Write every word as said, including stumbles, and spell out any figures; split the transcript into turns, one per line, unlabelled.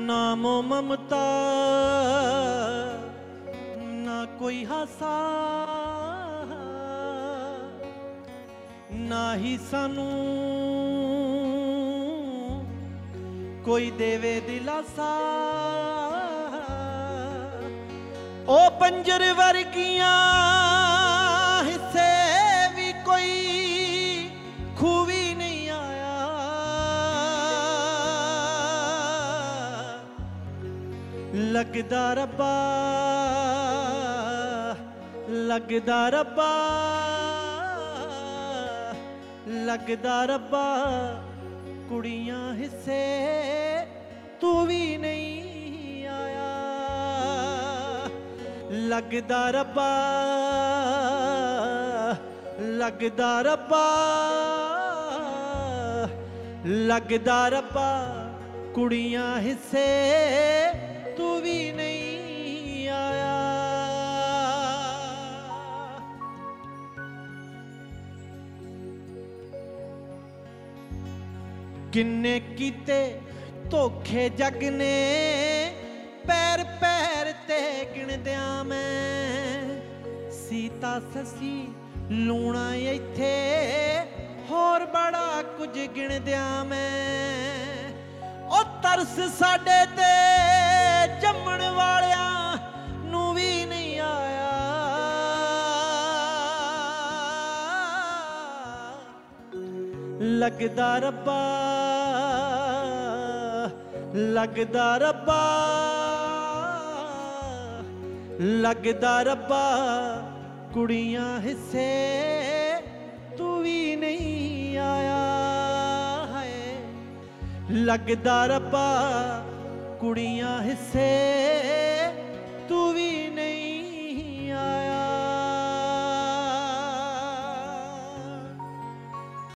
नामो ममता ना कोई हासा, ना ही सानू कोई देवे दिलासा। ओ पंजर वर्गियां हिस्से भी कोई खूबी नहीं आया। लगदा रब्बा लगदा रब्बा लगदा रब्बा कुड़ियां हिस्से तू भी नहीं आया। लगदा रब्बा लगदा रब्बा लगदा रब्बा कुड़ियां हिस्से तू भी नहीं आया। किन्ने कीते धोखे जग ने पैर पैर ते गिणदियां मैं। सीता ससी लूणा इत्थे होर बड़ा कुछ गिणदियां मैं। ओ तरस साडे ते जम्मण वालियां नू भी नहीं आया। लगदा रब्बा लगदा रब्बा लगदा रब्बा कुड़ियां हिस्से तू भी नहीं आया है। लगदा रब्बा कुड़ियां हिस्से